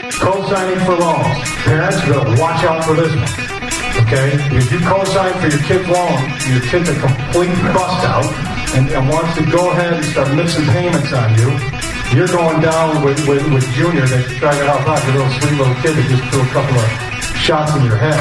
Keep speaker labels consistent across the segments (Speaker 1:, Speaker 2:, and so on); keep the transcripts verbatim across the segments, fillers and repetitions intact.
Speaker 1: Co-signing for loans. Parents, you better watch out for this one. Okay? If you co-sign for your kid's loan, your kid's a complete bust out and, and wants to go ahead and start missing payments on you, you're going down with, with, with Junior that tried to help out your little sweet little kid that just threw a couple of shots in your head.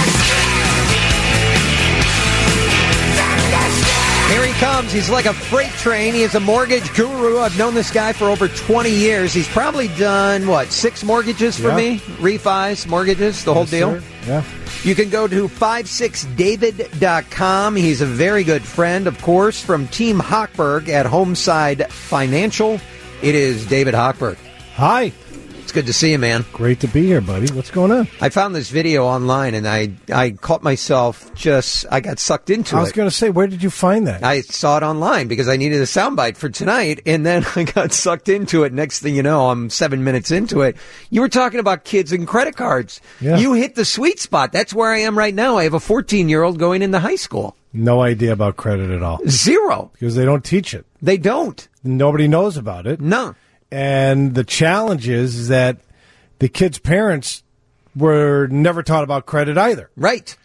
Speaker 2: Here he comes. He's like a freight train. He is a mortgage guru. I've known this guy for over twenty years. He's probably done, what, six mortgages for
Speaker 3: yeah.
Speaker 2: me? Refis, mortgages, the whole
Speaker 3: yes,
Speaker 2: deal?
Speaker 3: Sir. Yeah.
Speaker 2: You can go to five six david dot com. He's a very good friend, of course, from Team Hochberg at Homeside Financial. It is David Hochberg.
Speaker 3: Hi.
Speaker 2: It's good to see you, man.
Speaker 3: Great to be here, buddy. What's going on?
Speaker 2: I found this video online, and I, I caught myself just, I got sucked into it.
Speaker 3: I was going to say, where did you find that?
Speaker 2: I saw it online because I needed a soundbite for tonight, and then I got sucked into it. Next thing you know, I'm seven minutes into it. You were talking about kids and credit cards.
Speaker 3: Yeah.
Speaker 2: You hit the sweet spot. That's where I am right now. I have a fourteen-year-old going into high school.
Speaker 3: No idea about credit at all.
Speaker 2: Zero.
Speaker 3: Because they don't teach it.
Speaker 2: They don't.
Speaker 3: Nobody knows about it.
Speaker 2: No.
Speaker 3: And the challenge is, is that the kids' parents were never taught about credit either.
Speaker 2: Right.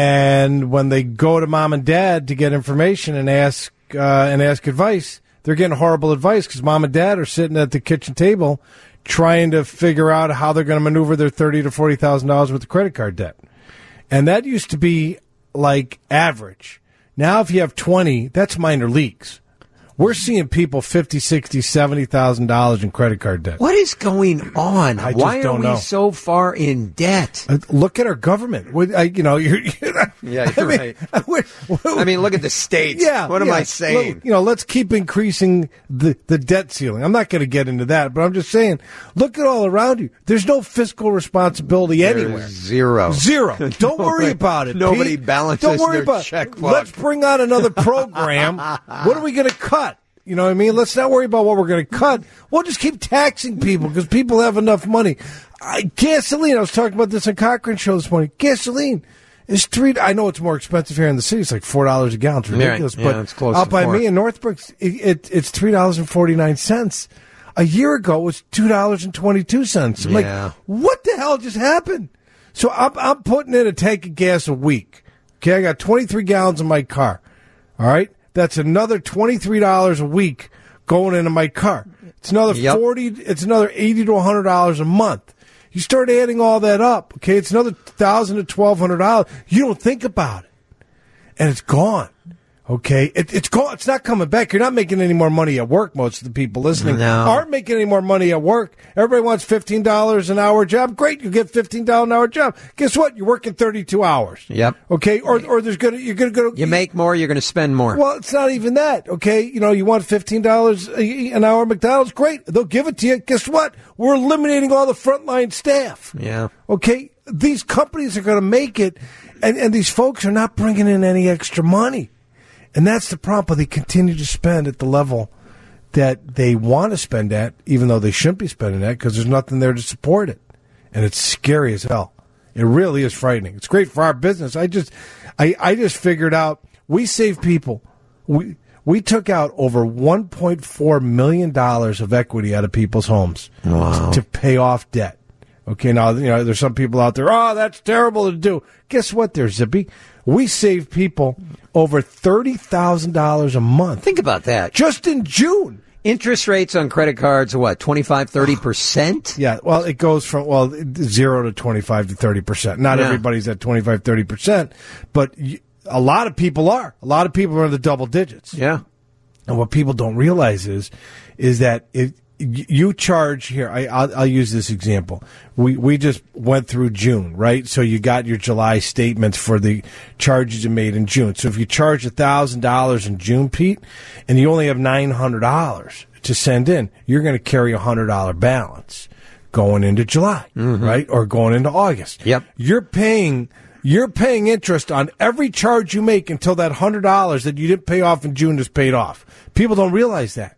Speaker 3: And when they go to mom and dad to get information and ask uh, and ask advice, they're getting horrible advice because mom and dad are sitting at the kitchen table trying to figure out how they're going to maneuver their thirty to forty thousand dollars worth of credit card debt. And that used to be like average. Now, if you have twenty, that's minor leagues. We're seeing people fifty, sixty, seventy thousand dollars in credit card debt.
Speaker 2: What is going on?
Speaker 3: I just
Speaker 2: Why are
Speaker 3: don't
Speaker 2: we
Speaker 3: know.
Speaker 2: so far in debt?
Speaker 3: Uh, look at our government. We, I, you know, you're, you're,
Speaker 2: Yeah, you're
Speaker 3: I mean,
Speaker 2: right.
Speaker 3: we're- we're-
Speaker 2: I mean, look at the states.
Speaker 3: Yeah.
Speaker 2: What am
Speaker 3: yeah.
Speaker 2: I saying?
Speaker 3: Look, you know, let's keep increasing the, the debt ceiling. I'm not going to get into that, but I'm just saying, look at all around you. There's no fiscal responsibility
Speaker 2: There's
Speaker 3: anywhere.
Speaker 2: Zero.
Speaker 3: Zero. Don't worry about it.
Speaker 2: Nobody
Speaker 3: Pete.
Speaker 2: balances
Speaker 3: Don't worry
Speaker 2: their
Speaker 3: about
Speaker 2: checkbook.
Speaker 3: Let's bring on another program. What are we going to cut? You know what I mean? Let's not worry about what we're going to cut. We'll just keep taxing people because people have enough money. I, gasoline, I was talking about this on Cochran Show this morning. Gasoline is three. I know it's more expensive here in the city. It's like four dollars a gallon. It's ridiculous.
Speaker 2: Yeah,
Speaker 3: but
Speaker 2: yeah, it's close
Speaker 3: out
Speaker 2: to
Speaker 3: by
Speaker 2: four.
Speaker 3: me in Northbrook, it, it, it's three dollars and forty-nine cents. A year ago, it was two dollars and twenty-two cents. I'm
Speaker 2: Yeah.
Speaker 3: like, what the hell just happened? So I'm, I'm putting in a tank of gas a week. Okay, I got twenty-three gallons in my car. All right? That's another twenty-three dollars a week going into my car. It's another
Speaker 2: Yep.
Speaker 3: forty. It's another eighty to a hundred dollars a month. You start adding all that up, okay? It's another thousand to twelve hundred dollars. You don't think about it, and it's gone. Okay, it, it's gone. It's not coming back. You're not making any more money at work. Most of the people listening
Speaker 2: No.
Speaker 3: aren't making any more money at work. Everybody wants fifteen dollars an hour job. Great, you get fifteen dollars an hour job. Guess what? You're working thirty-two hours.
Speaker 2: Yep.
Speaker 3: Okay, or or there's gonna you're gonna go.
Speaker 2: You make more, you're going to spend more.
Speaker 3: Well, it's not even that, okay? You know, you want fifteen dollars an hour at McDonald's? Great. They'll give it to you. Guess what? We're eliminating all the frontline staff.
Speaker 2: Yeah.
Speaker 3: Okay? These companies are going to make it, and, and these folks are not bringing in any extra money. And that's the problem. They continue to spend at the level that they want to spend at, even though they shouldn't be spending at, because there's nothing there to support it. And it's scary as hell. It really is frightening. It's great for our business. I just, I, I just figured out we save people. We we took out over one point four million dollars of equity out of people's homes
Speaker 2: Wow.
Speaker 3: to pay off debt. Okay, now you know there's some people out there. Oh, that's terrible to do. Guess what? There, Zippy. We save people over thirty thousand dollars a month.
Speaker 2: Think about that.
Speaker 3: Just in June.
Speaker 2: Interest rates on credit cards are what, twenty-five, thirty percent?
Speaker 3: Yeah, well, it goes from, well, zero to twenty-five to thirty percent. Not
Speaker 2: Yeah.
Speaker 3: everybody's at twenty-five, thirty percent, but y- a lot of people are. A lot of people are in the double digits.
Speaker 2: Yeah.
Speaker 3: And what people don't realize is, is that if you charge here, I, I'll, I'll use this example. We we just went through June, right? So you got your July statements for the charges you made in June. So if you charge a thousand dollars in June, Pete, and you only have nine hundred dollars to send in, you're going to carry a hundred dollar balance going into July, right, or going into August.
Speaker 2: Yep.
Speaker 3: You're paying. You're paying interest on every charge you make until that one hundred dollars that you didn't pay off in June is paid off. People don't realize that.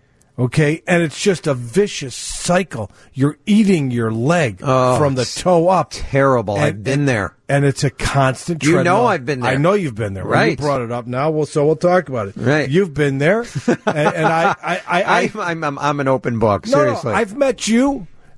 Speaker 3: Okay? And it's just a vicious cycle. You're eating your leg
Speaker 2: Oh,
Speaker 3: from the
Speaker 2: it's
Speaker 3: toe up.
Speaker 2: Terrible.
Speaker 3: And-
Speaker 2: I've been there.
Speaker 3: And it's a constant
Speaker 2: You know
Speaker 3: treadmill.
Speaker 2: I've been there.
Speaker 3: I know you've been there. Well,
Speaker 2: Right.
Speaker 3: you brought it up now, well, so we'll talk about it.
Speaker 2: Right.
Speaker 3: You've been there. and, and I, I, I, I,
Speaker 2: I'm, I'm, I'm, I'm an open book,
Speaker 3: no,
Speaker 2: seriously.
Speaker 3: no, I've met you,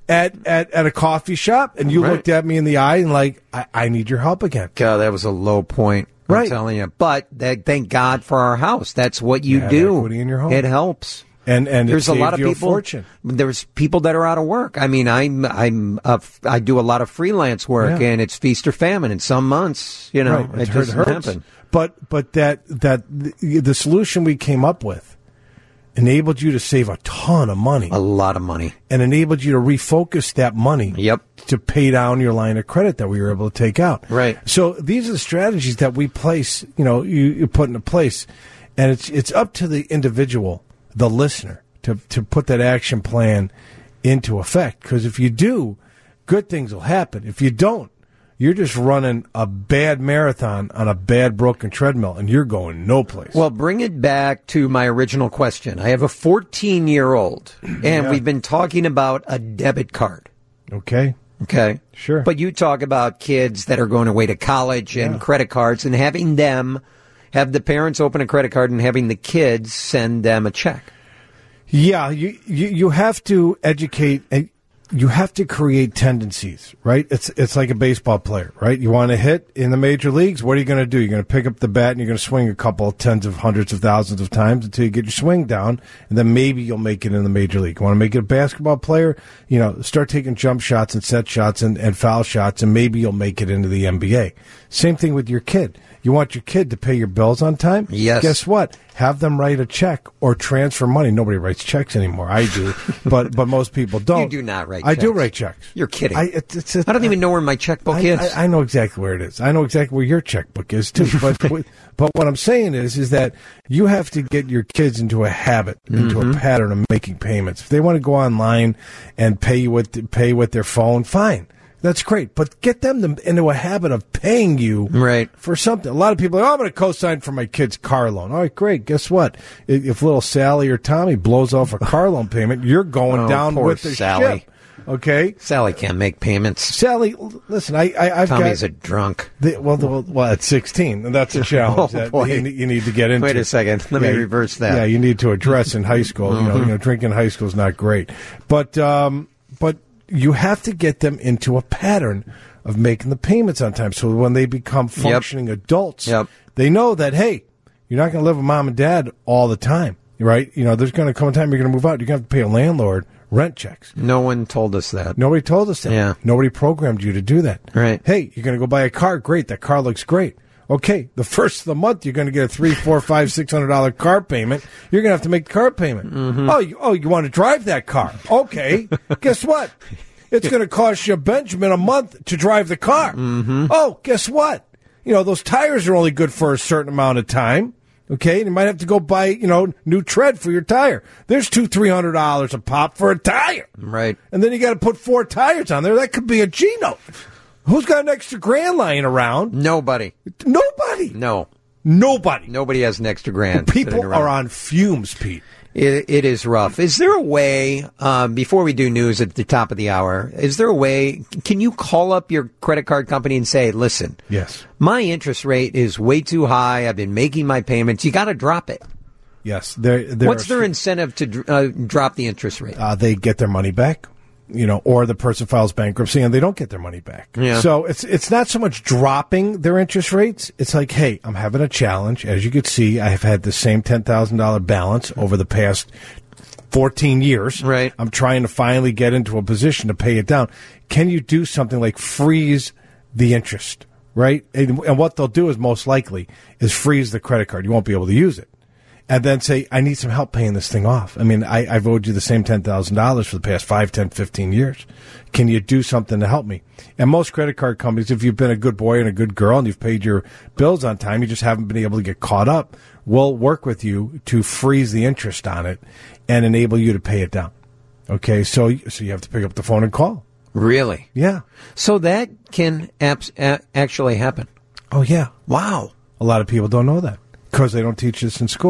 Speaker 3: at, at, at a coffee shop, and you
Speaker 2: Right.
Speaker 3: looked at me in the eye and like, I, I need your help again.
Speaker 2: God, that was a low point. I'm
Speaker 3: Right.
Speaker 2: telling you. But that, thank God for our house. That's what you
Speaker 3: You have
Speaker 2: do.
Speaker 3: equity in your home.
Speaker 2: It helps.
Speaker 3: And and
Speaker 2: There's
Speaker 3: it
Speaker 2: a lot
Speaker 3: saved
Speaker 2: of
Speaker 3: you
Speaker 2: people.
Speaker 3: a fortune.
Speaker 2: There's people that are out of work. I mean, I'm I'm uh, I do a lot of freelance work,
Speaker 3: Yeah.
Speaker 2: and it's feast or famine. In some months, you know,
Speaker 3: Right.
Speaker 2: it
Speaker 3: hurt-
Speaker 2: doesn't
Speaker 3: hurts.
Speaker 2: happen.
Speaker 3: But but that that the, the solution we came up with enabled you to save a ton of money
Speaker 2: A lot of money.
Speaker 3: and enabled you to refocus that money
Speaker 2: Yep.
Speaker 3: to pay down your line of credit that we were able to take out.
Speaker 2: Right.
Speaker 3: So these are the strategies that we place, you know, you, you put into place, and it's it's up to the individual, the listener, to to put that action plan into effect. Because if you do, good things will happen. If you don't, you're just running a bad marathon on a bad broken treadmill, and you're going no place.
Speaker 2: Well, bring it back to my original question. I have a fourteen-year-old, and
Speaker 3: Yeah.
Speaker 2: we've been talking about a debit card.
Speaker 3: Okay.
Speaker 2: Okay.
Speaker 3: Sure.
Speaker 2: But you talk about kids that are going away to college and
Speaker 3: Yeah.
Speaker 2: credit cards and having them have the parents open a credit card and having the kids send them a check.
Speaker 3: Yeah, you, you you have to educate. and You have to create tendencies, right? It's it's like a baseball player, right? You want to hit in the major leagues. What are you going to do? You're going to pick up the bat and you're going to swing a couple, tens of hundreds of thousands of times until you get your swing down, and then maybe you'll make it in the major league. You want to make it a basketball player? You know, start taking jump shots and set shots and, and foul shots, and maybe you'll make it into the N B A. Same thing with your kid. You want your kid to pay your bills on time?
Speaker 2: Yes.
Speaker 3: Guess what? Have them write a check or transfer money. Nobody writes checks anymore. I do, but but most people don't.
Speaker 2: You do not write
Speaker 3: I do
Speaker 2: checks.
Speaker 3: write checks.
Speaker 2: You're kidding.
Speaker 3: I, it's, it's a,
Speaker 2: I don't even know where my checkbook
Speaker 3: I,
Speaker 2: is.
Speaker 3: I, I know exactly where it is. I know exactly where your checkbook is too. But but what I'm saying is is that you have to get your kids into a habit, into
Speaker 2: Mm-hmm.
Speaker 3: a pattern of making payments. If they want to go online and pay you with pay with their phone, fine. That's great, but get them to, into a habit of paying you
Speaker 2: Right.
Speaker 3: for something. A lot of people are, oh, I'm going to co-sign for my kid's car loan. All right, great. Guess what? If, if little Sally or Tommy blows off a car loan payment, you're going
Speaker 2: Oh,
Speaker 3: down
Speaker 2: poor
Speaker 3: with the
Speaker 2: Sally.
Speaker 3: ship. Okay?
Speaker 2: Sally can't make payments.
Speaker 3: Sally, l- listen, I, I, I've
Speaker 2: Tommy's
Speaker 3: got...
Speaker 2: a drunk.
Speaker 3: The, well, the, well, at sixteen, and that's a challenge
Speaker 2: Oh,
Speaker 3: that
Speaker 2: boy.
Speaker 3: you, ne- you need to get into.
Speaker 2: Wait a second. Let me
Speaker 3: you-
Speaker 2: reverse that. Mm-hmm.
Speaker 3: Yeah, you need to address in high school. You know, you know, drinking in high school is not great, but um, but you have to get them into a pattern of making the payments on time. So when they become functioning adults,
Speaker 2: Yep.
Speaker 3: they know that hey, you're not going to live with mom and dad all the time, right? You know, there's going to come a time you're going to move out. You're going to have to pay a landlord rent checks.
Speaker 2: No one told us that.
Speaker 3: Nobody told us that.
Speaker 2: Yeah.
Speaker 3: Nobody programmed you to do that.
Speaker 2: Right.
Speaker 3: Hey, you're going to go buy a car. Great. That car looks great. Okay. The first of the month, you're going to get a three, four, five, six hundred dollar car payment. You're going to have to make the car payment.
Speaker 2: Mm-hmm.
Speaker 3: Oh, you, oh, you want to drive that car? Okay. Guess what? It's going to cost you Benjamin a month to drive the car.
Speaker 2: Mm-hmm.
Speaker 3: Oh, guess what? You know, those tires are only good for a certain amount of time. Okay, and you might have to go buy, you know, new tread for your tire. There's two, three hundred dollars a pop for a tire,
Speaker 2: Right.
Speaker 3: and then you got to put four tires on there. That could be a Gino. Who's got an extra grand lying around?
Speaker 2: Nobody.
Speaker 3: Nobody.
Speaker 2: No.
Speaker 3: Nobody.
Speaker 2: Nobody has an extra grand.
Speaker 3: People
Speaker 2: sitting around.
Speaker 3: are on fumes, Pete.
Speaker 2: It, it is rough. Is there a way, um, before we do news at the top of the hour, is there a way, can you call up your credit card company and say, listen,
Speaker 3: Yes.
Speaker 2: my interest rate is way too high. I've been making my payments. You got to drop it.
Speaker 3: Yes. There. there
Speaker 2: What's
Speaker 3: are-
Speaker 2: their incentive to dr- uh, drop the interest rate?
Speaker 3: uh, they get their money back, you know, or the person files bankruptcy and they don't get their money back.
Speaker 2: Yeah.
Speaker 3: So it's it's not so much dropping their interest rates. It's like, hey, I'm having a challenge. As you can see, I have had the same ten thousand dollars balance over the past fourteen years.
Speaker 2: Right.
Speaker 3: I'm trying to finally get into a position to pay it down. Can you do something like freeze the interest, right? And, and what they'll do is most likely is freeze the credit card. You won't be able to use it. And then say, I need some help paying this thing off. I mean, I, I've owed you the same ten thousand dollars for the past five, ten, fifteen years. Can you do something to help me? And most credit card companies, if you've been a good boy and a good girl and you've paid your bills on time, you just haven't been able to get caught up, will work with you to freeze the interest on it and enable you to pay it down. Okay, so so you have to pick up the phone and call.
Speaker 2: Really?
Speaker 3: Yeah.
Speaker 2: So that can abs- a- actually happen.
Speaker 3: Oh, yeah.
Speaker 2: Wow.
Speaker 3: A lot of people don't know that because they don't teach this in school.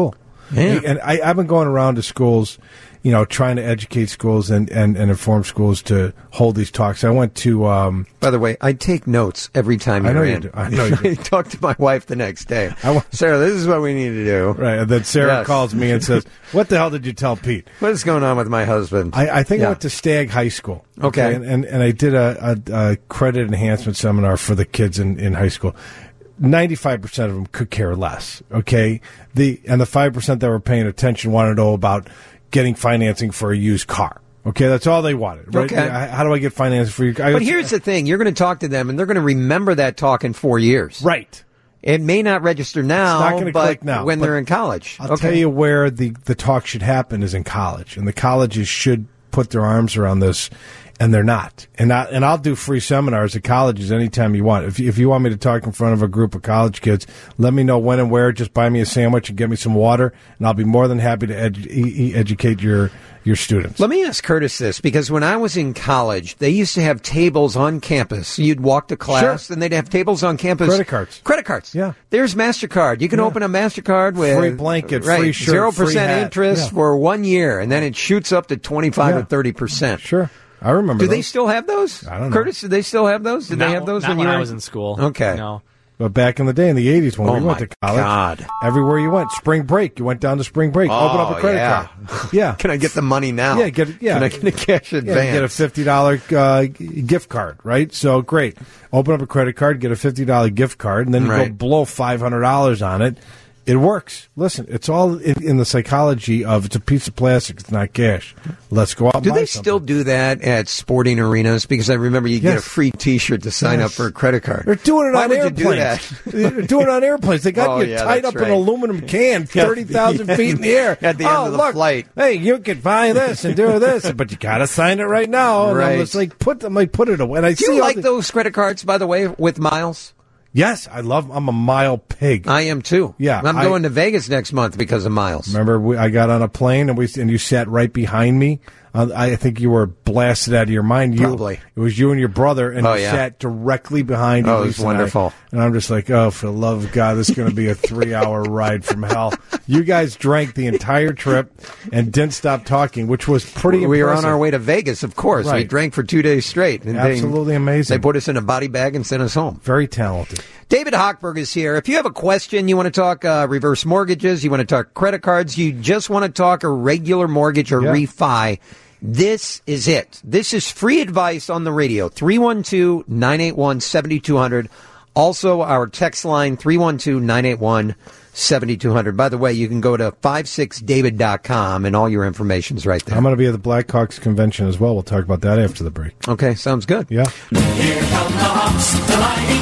Speaker 2: Yeah.
Speaker 3: And I, I've been going around to schools, you know, trying to educate schools and, and, and inform schools to hold these talks. I went to... Um,
Speaker 2: By the way, I take notes every time
Speaker 3: I know
Speaker 2: you're
Speaker 3: you
Speaker 2: in.
Speaker 3: do. I know you do.
Speaker 2: I talk to my wife the next day.
Speaker 3: I wa-
Speaker 2: Sarah, this is what we need to do.
Speaker 3: right, and then Sarah
Speaker 2: Yes.
Speaker 3: calls me and says, what the hell did you tell Pete?
Speaker 2: What is going on with my husband?
Speaker 3: I, I think
Speaker 2: Yeah.
Speaker 3: I went to Stagg High School.
Speaker 2: Okay.
Speaker 3: And, and, and I did a, a, a credit enhancement seminar for the kids in, in high school. ninety-five percent of them could care less, okay? The And the five percent that were paying attention wanted to know about getting financing for a used car. Okay, that's all they wanted, right?
Speaker 2: Okay.
Speaker 3: How do I get financing for your car?
Speaker 2: But here's the thing. You're going to talk to them, and they're going to remember that talk in four years.
Speaker 3: Right.
Speaker 2: It may not register now,
Speaker 3: It's not gonna
Speaker 2: but
Speaker 3: click now,
Speaker 2: when
Speaker 3: but
Speaker 2: they're in college.
Speaker 3: I'll
Speaker 2: okay.
Speaker 3: tell you where the, the talk should happen is in college. And the colleges should put their arms around this, and they're not. And I, and I'll do free seminars at colleges anytime you want. If, if you want me to talk in front of a group of college kids, let me know when and where. Just buy me a sandwich and get me some water, and I'll be more than happy to edu- e- e- educate your your students.
Speaker 2: Let me ask Curtis this, because when I was in college, they used to have tables on campus. You'd walk to class,
Speaker 3: Sure.
Speaker 2: and they'd have tables on campus.
Speaker 3: Credit cards.
Speaker 2: Credit cards.
Speaker 3: Yeah.
Speaker 2: There's MasterCard. You can
Speaker 3: Yeah.
Speaker 2: open a MasterCard with...
Speaker 3: Free blanket,
Speaker 2: right,
Speaker 3: free shirt,
Speaker 2: zero
Speaker 3: free
Speaker 2: percent
Speaker 3: hat.
Speaker 2: interest
Speaker 3: Yeah.
Speaker 2: for one year, and then it shoots up to twenty-five
Speaker 3: Yeah.
Speaker 2: or thirty percent.
Speaker 3: Sure. I remember
Speaker 2: Do
Speaker 3: those.
Speaker 2: they still have those?
Speaker 3: I don't know.
Speaker 2: Curtis, do they still have those? Did
Speaker 4: Not-
Speaker 2: they have those
Speaker 4: not
Speaker 2: when
Speaker 4: when
Speaker 2: you were
Speaker 4: I was in school.
Speaker 2: Okay.
Speaker 4: No.
Speaker 3: But back in the day, in the eighties, when
Speaker 2: Oh,
Speaker 3: we went
Speaker 2: my
Speaker 3: to college,
Speaker 2: God.
Speaker 3: everywhere you went, spring break, you went down to spring break, open up a
Speaker 2: Oh,
Speaker 3: credit
Speaker 2: yeah.
Speaker 3: card. Yeah.
Speaker 2: Can I get the money now?
Speaker 3: Yeah, get it- yeah.
Speaker 2: Can I get a cash
Speaker 3: Yeah,
Speaker 2: advance?
Speaker 3: you get a fifty dollars uh, g- gift card, right? So great. Open up a credit card, get a fifty dollars gift card, and then you go
Speaker 2: Right.
Speaker 3: blow five hundred dollars on it. It works. Listen, it's all in, in the psychology of it's a piece of plastic, it's not cash. Let's go out and
Speaker 2: Do
Speaker 3: buy
Speaker 2: they
Speaker 3: something.
Speaker 2: still do that at sporting arenas? Because I remember you get
Speaker 3: Yes.
Speaker 2: a free T-shirt to sign
Speaker 3: Yes.
Speaker 2: up for a credit card.
Speaker 3: They're doing it
Speaker 2: Why
Speaker 3: on
Speaker 2: would
Speaker 3: airplanes.
Speaker 2: you do that?
Speaker 3: They're doing it on airplanes. They got
Speaker 2: Oh,
Speaker 3: you
Speaker 2: yeah,
Speaker 3: tied
Speaker 2: that's
Speaker 3: up in an
Speaker 2: right.
Speaker 3: aluminum can, thirty thousand feet in the air.
Speaker 2: At the end
Speaker 3: oh,
Speaker 2: of the
Speaker 3: look,
Speaker 2: flight.
Speaker 3: Hey, you can buy this and do this, but you got to sign it right now. And
Speaker 2: Right.
Speaker 3: I'm just like, put them, like, put it away. And I
Speaker 2: Do
Speaker 3: see
Speaker 2: you
Speaker 3: all
Speaker 2: like
Speaker 3: the-
Speaker 2: those credit cards, by the way, with miles?
Speaker 3: Yes, I love. I'm a mile pig.
Speaker 2: I am too.
Speaker 3: Yeah,
Speaker 2: I'm
Speaker 3: I-
Speaker 2: going to Vegas next month because of miles.
Speaker 3: Remember, we, I got on a plane and we and you sat right behind me. Uh, I think you were blasted out of your mind. You,
Speaker 2: Probably.
Speaker 3: It was you and your brother, and
Speaker 2: Oh,
Speaker 3: you
Speaker 2: yeah.
Speaker 3: sat directly behind.
Speaker 2: Oh,
Speaker 3: you,
Speaker 2: it was
Speaker 3: Lisa and I.
Speaker 2: wonderful.
Speaker 3: And I'm just like, oh, for the love of God, this is going to be a three-hour ride from hell. You guys drank the entire trip and didn't stop talking, which was pretty
Speaker 2: We were on
Speaker 3: impressive.
Speaker 2: our way to Vegas, of course. We
Speaker 3: Right.
Speaker 2: drank for two days straight. And they-
Speaker 3: Absolutely amazing.
Speaker 2: They put us in a body bag and sent us home.
Speaker 3: Very talented.
Speaker 2: David Hochberg is here. If you have a question, you want to talk uh, reverse mortgages, you want to talk credit cards, you just want to talk a regular mortgage or
Speaker 3: Yeah.
Speaker 2: refi, this is it. This is free advice on the radio. three one two, nine eight one, seven two zero zero. Also, our text line, three one two, nine eight one, seven two zero zero. By the way, you can go to five six david dot com and all your information's right there.
Speaker 3: I'm going to be at the Blackhawks convention as well. We'll talk about that after the break.
Speaker 2: Okay, sounds good.
Speaker 3: Yeah.
Speaker 5: Here come the Hawks, the mighty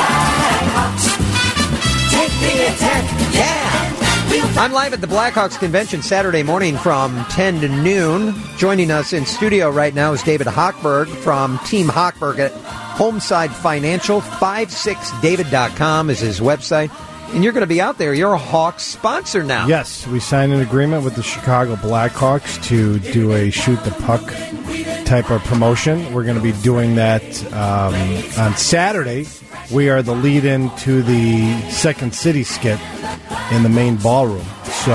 Speaker 5: Blackhawks. Take the attack, yeah. We'll
Speaker 2: I'm live at the Blackhawks convention Saturday morning from ten to noon. Joining us in studio right now is David Hochberg from Team Hochberg at Homeside Financial. five six david dot com is his website. And you're going to be out there. You're a Hawks sponsor now.
Speaker 3: Yes, we signed an agreement with the Chicago Blackhawks to do a shoot the puck type of promotion. We're going to be doing that um, on Saturday. We are the lead-in to the Second City skit in the main ballroom. So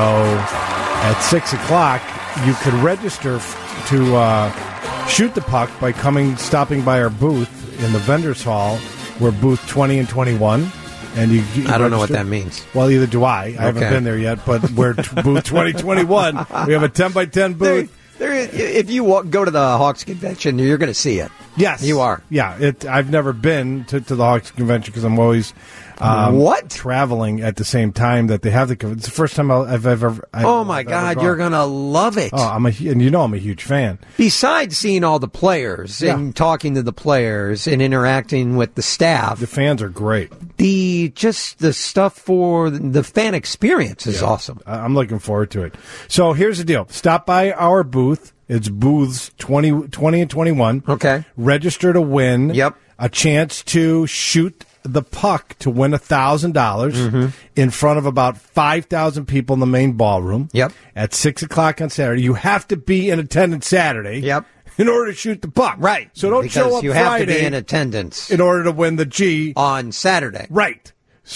Speaker 3: at six o'clock, you could register f- to uh, shoot the puck by coming, stopping by our booth in the vendors hall. We're booth twenty and twenty-one. And you, you
Speaker 2: I don't know what
Speaker 3: register-
Speaker 2: that means.
Speaker 3: Well, either do I. I haven't
Speaker 2: Okay.
Speaker 3: been there yet, but we're t- booth twenty twenty-one. We have a ten by ten
Speaker 2: There,
Speaker 3: booth.
Speaker 2: there, if you walk, go to the Hawks convention, you're going to see it.
Speaker 3: Yes,
Speaker 2: You are.
Speaker 3: Yeah, it. I've never been to, to the Hawks convention because I'm always um,
Speaker 2: What?
Speaker 3: traveling at the same time that they have the. con- It's the first time I'll- I've ever. I've,
Speaker 2: Oh, my
Speaker 3: I've ever
Speaker 2: God,
Speaker 3: gone.
Speaker 2: you're going to love it.
Speaker 3: Oh, I'm a hu- and you know I'm a huge fan.
Speaker 2: Besides seeing all the players
Speaker 3: Yeah.
Speaker 2: and talking to the players and interacting with the staff,
Speaker 3: The fans are great.
Speaker 2: the just the stuff for the fan experience is awesome.
Speaker 3: I- I'm looking forward to it. So here's the deal: stop by our booth. It's booths twenty, twenty and twenty-one.
Speaker 2: Okay.
Speaker 3: Register to win.
Speaker 2: Yep.
Speaker 3: A chance to shoot the puck to win a thousand dollars
Speaker 2: Mm-hmm.
Speaker 3: in front of about five thousand people in the main ballroom.
Speaker 2: Yep.
Speaker 3: At six o'clock on Saturday, you have to be in attendance Saturday.
Speaker 2: Yep.
Speaker 3: In order to shoot the puck.
Speaker 2: Right.
Speaker 3: So don't
Speaker 2: because
Speaker 3: show up
Speaker 2: you have
Speaker 3: Friday
Speaker 2: to be in attendance
Speaker 3: in order to win the G.
Speaker 2: on Saturday.
Speaker 3: Right. So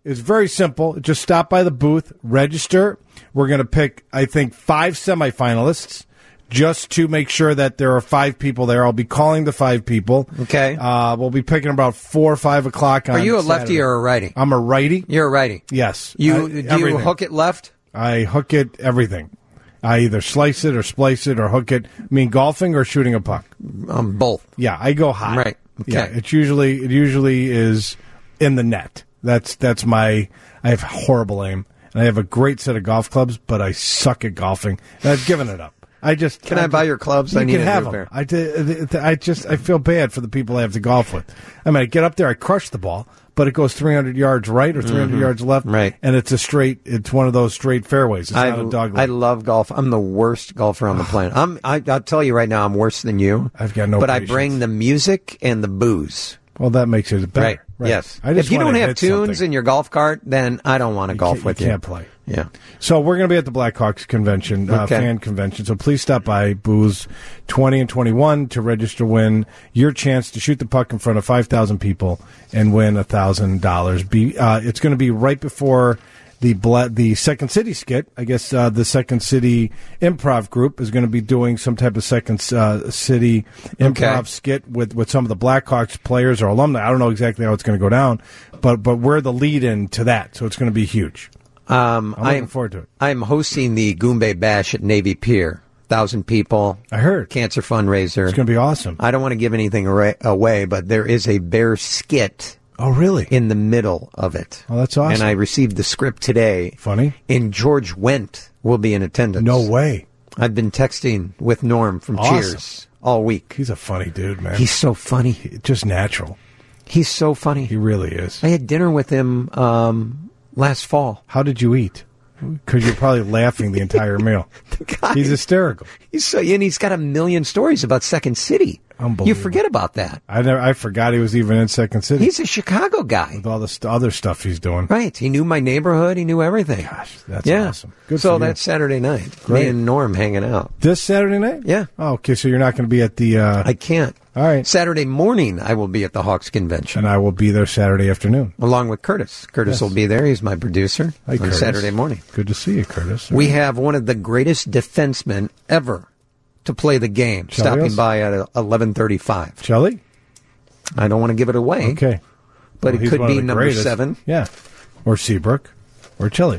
Speaker 3: is very simple. Just stop by the booth, register. We're going to pick, I think, five semifinalists just to make sure that there are five people there. I'll be calling the five people.
Speaker 2: Okay.
Speaker 3: Uh, we'll be picking about four or five o'clock on
Speaker 2: Are you a
Speaker 3: Saturday.
Speaker 2: lefty or a righty?
Speaker 3: I'm a righty.
Speaker 2: You're a righty.
Speaker 3: Yes.
Speaker 2: You
Speaker 3: I-
Speaker 2: do you
Speaker 3: everything.
Speaker 2: hook it left?
Speaker 3: I hook it everything. I either slice it or splice it or hook it. I mean, golfing or shooting a puck.
Speaker 2: Um, both.
Speaker 3: Yeah, I go high.
Speaker 2: Right. Okay.
Speaker 3: Yeah, it's usually it usually is in the net. That's that's my. I have horrible aim, and I have a great set of golf clubs, but I suck at golfing, and I've given it up. I just
Speaker 2: Can I, buy your clubs?
Speaker 3: You
Speaker 2: I need
Speaker 3: can
Speaker 2: a
Speaker 3: have
Speaker 2: new
Speaker 3: them.
Speaker 2: pair.
Speaker 3: I, did- I just I feel bad for the people I have to golf with. I mean, I get up there, I crush the ball, but it goes three hundred yards right or three hundred yards left,
Speaker 2: Right.
Speaker 3: And it's a straight. It's one of those straight fairways. It's
Speaker 2: I,
Speaker 3: not a dog
Speaker 2: I
Speaker 3: leg.
Speaker 2: love golf. I'm the worst golfer on the planet. I'm, I, I'll tell you right now, I'm worse than you.
Speaker 3: I've got no
Speaker 2: But I
Speaker 3: patience.
Speaker 2: bring the music and the booze.
Speaker 3: Well, that makes it better.
Speaker 2: Right. Yes.
Speaker 3: I just
Speaker 2: If you
Speaker 3: wanna
Speaker 2: don't have
Speaker 3: hit
Speaker 2: tunes
Speaker 3: something.
Speaker 2: in your golf cart, then I don't want to golf
Speaker 3: can't-
Speaker 2: with
Speaker 3: you
Speaker 2: you.
Speaker 3: can't play.
Speaker 2: Yeah.
Speaker 3: So we're going to be at the Blackhawks convention, uh,
Speaker 2: Okay.
Speaker 3: fan convention. So please stop by booths twenty and twenty-one to register. Win your chance to shoot the puck in front of five thousand people and win a thousand dollars. Be uh, it's going to be right before the Bla- the Second City skit. I guess uh, the Second City Improv Group is going to be doing some type of Second uh, City improv
Speaker 2: Okay.
Speaker 3: skit with, with some of the Blackhawks players or alumni. I don't know exactly how it's going to go down, but but we're the lead-in to that, so it's going to be huge.
Speaker 2: Um,
Speaker 3: I'm looking
Speaker 2: I'm,
Speaker 3: forward to it.
Speaker 2: I'm hosting the Goombay Bash at Navy Pier. Thousand people.
Speaker 3: I heard.
Speaker 2: Cancer fundraiser.
Speaker 3: It's going to be awesome.
Speaker 2: I don't want to give anything array, away, but there is a bear skit
Speaker 3: Oh, really?
Speaker 2: in the middle of it.
Speaker 3: Oh, that's awesome.
Speaker 2: And I received the script today.
Speaker 3: Funny?
Speaker 2: And George Wendt will be in attendance.
Speaker 3: No way.
Speaker 2: I've been texting with Norm from
Speaker 3: Awesome.
Speaker 2: Cheers all week.
Speaker 3: He's a funny dude, man.
Speaker 2: He's so funny.
Speaker 3: just natural.
Speaker 2: He's so funny.
Speaker 3: He really is.
Speaker 2: I had dinner with him um, last fall.
Speaker 3: How did you eat? Because you're probably laughing the entire meal.
Speaker 2: guy-
Speaker 3: He's hysterical.
Speaker 2: He's so, and he's got a million stories about Second City.
Speaker 3: Unbelievable.
Speaker 2: You forget about that.
Speaker 3: I never, I forgot he was even in Second City
Speaker 2: He's a Chicago guy.
Speaker 3: with all the st- other stuff he's doing.
Speaker 2: Right. He knew my neighborhood. He knew everything.
Speaker 3: Gosh, that's
Speaker 2: yeah.
Speaker 3: awesome. Good
Speaker 2: so
Speaker 3: for you.
Speaker 2: that's Saturday night.
Speaker 3: Great.
Speaker 2: Me and Norm hanging out.
Speaker 3: This Saturday night?
Speaker 2: Yeah.
Speaker 3: Oh, okay, so you're not going to be at the. Uh,
Speaker 2: I can't.
Speaker 3: all right.
Speaker 2: Saturday morning, I will be at the Hawks convention
Speaker 3: And I will be there Saturday afternoon.
Speaker 2: along with Curtis. Curtis
Speaker 3: Yes.
Speaker 2: will be there. He's my producer
Speaker 3: Hi,
Speaker 2: on
Speaker 3: Curtis.
Speaker 2: Saturday morning.
Speaker 3: Good to see you, Curtis.
Speaker 2: We have one of the greatest defensemen ever to play the game
Speaker 3: Shall we
Speaker 2: stopping
Speaker 3: else?
Speaker 2: by at eleven thirty-five.
Speaker 3: Shelley?
Speaker 2: I don't want to give it away,
Speaker 3: Okay.
Speaker 2: but
Speaker 3: Well,
Speaker 2: it
Speaker 3: he's
Speaker 2: could
Speaker 3: one of
Speaker 2: be
Speaker 3: the
Speaker 2: number
Speaker 3: greatest.
Speaker 2: seven.
Speaker 3: Yeah. Or Seabrook. Or Chili.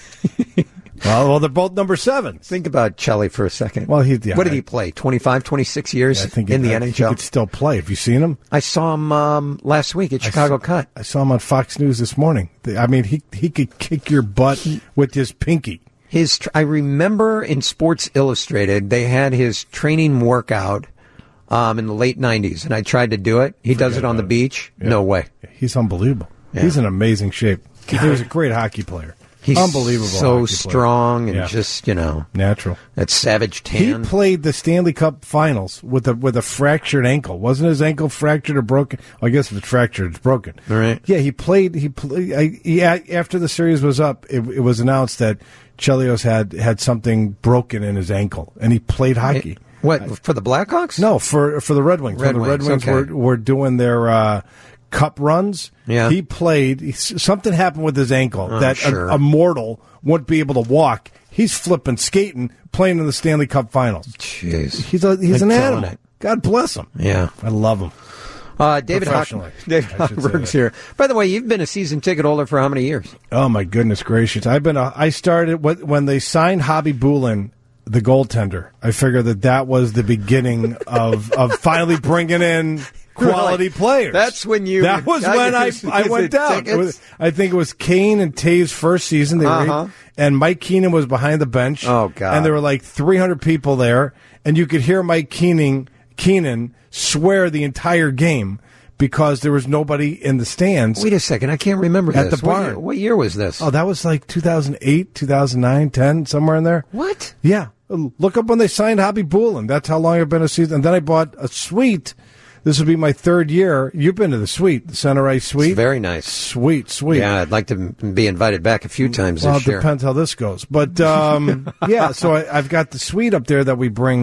Speaker 3: well, well, they're both number sevens.
Speaker 2: Think about Chelly for a second.
Speaker 3: Well, he- yeah,
Speaker 2: what did
Speaker 3: I-
Speaker 2: he play? twenty-five, twenty-six years
Speaker 3: I think
Speaker 2: in
Speaker 3: it-
Speaker 2: the
Speaker 3: I
Speaker 2: N H
Speaker 3: He
Speaker 2: L?
Speaker 3: could still play. Have you seen him?
Speaker 2: I saw him um, last week at Chicago
Speaker 3: I saw,
Speaker 2: Cut.
Speaker 3: I saw him on Fox News this morning. The- I mean, he he could kick your butt with his pinky.
Speaker 2: His, tr- I remember in Sports Illustrated they had his training workout um, in the late nineties, and I tried to do it. He does it on the
Speaker 3: about it.
Speaker 2: beach.
Speaker 3: Yeah.
Speaker 2: No way.
Speaker 3: He's unbelievable.
Speaker 2: Yeah.
Speaker 3: He's in amazing shape. He was a great hockey player.
Speaker 2: He's
Speaker 3: Unbelievable.
Speaker 2: so
Speaker 3: hockey player.
Speaker 2: strong and
Speaker 3: Yeah.
Speaker 2: just, you know,
Speaker 3: natural.
Speaker 2: that savage
Speaker 3: He
Speaker 2: tan.
Speaker 3: played the Stanley Cup Finals with a with a fractured ankle. Wasn't his ankle fractured or broken? Well, I guess if it's fractured, it's broken.
Speaker 2: All right.
Speaker 3: Yeah, he played. He played. I, yeah, after the series was up, it, it was announced that Chelios had had something broken in his ankle, and he played hockey.
Speaker 2: What, for the Blackhawks?
Speaker 3: No, for for the Red Wings.
Speaker 2: Red
Speaker 3: when the Red
Speaker 2: Wings,
Speaker 3: Wings
Speaker 2: okay.
Speaker 3: were were doing their uh, cup runs.
Speaker 2: Yeah.
Speaker 3: He played. he- Something happened with his ankle
Speaker 2: Oh,
Speaker 3: that
Speaker 2: sure.
Speaker 3: a, a mortal wouldn't be able to walk. He's flipping, skating, playing in the Stanley Cup Finals.
Speaker 2: Jeez.
Speaker 3: He's a, he's
Speaker 2: They're
Speaker 3: an
Speaker 2: killing
Speaker 3: animal.
Speaker 2: it.
Speaker 3: God bless him.
Speaker 2: Yeah.
Speaker 3: I love him.
Speaker 2: Uh, David Hock-
Speaker 3: Professionally,
Speaker 2: David
Speaker 3: I should say
Speaker 2: Hochberg's
Speaker 3: that.
Speaker 2: here. By the way, you've been a season ticket holder for how many years?
Speaker 3: Oh my goodness gracious! I've been. A, I started when when they signed Hobby Bulin, the goaltender. I figured that that was the beginning of of finally bringing in quality
Speaker 2: Really?
Speaker 3: players.
Speaker 2: That's when you
Speaker 3: That was
Speaker 2: got
Speaker 3: when
Speaker 2: your
Speaker 3: I I
Speaker 2: season
Speaker 3: went down. It
Speaker 2: tickets?
Speaker 3: was- I think it was Kane and Taves' first season. They
Speaker 2: Uh-huh.
Speaker 3: were, and Mike Keenan was behind the bench.
Speaker 2: Oh, God.
Speaker 3: And there were like three hundred people there, and you could hear Mike Keenan Keenan swear the entire game because there was nobody in the stands.
Speaker 2: Wait a second. I can't remember
Speaker 3: At
Speaker 2: this.
Speaker 3: the
Speaker 2: What
Speaker 3: barn.
Speaker 2: year, what year was this?
Speaker 3: Oh, that was like two thousand eight, two thousand nine, ten, somewhere in there.
Speaker 2: what?
Speaker 3: Yeah. Look up when they signed Hobby Bulin. That's how long I've been a season. And then I bought a suite. This would be my third year. You've been to the suite, the Center Ice suite.
Speaker 2: It's very nice.
Speaker 3: Sweet, sweet.
Speaker 2: Yeah, I'd like to m- be invited back a few times
Speaker 3: Well,
Speaker 2: this
Speaker 3: it
Speaker 2: year.
Speaker 3: depends how this goes. But, um, yeah, so I, I've got the suite up there that we bring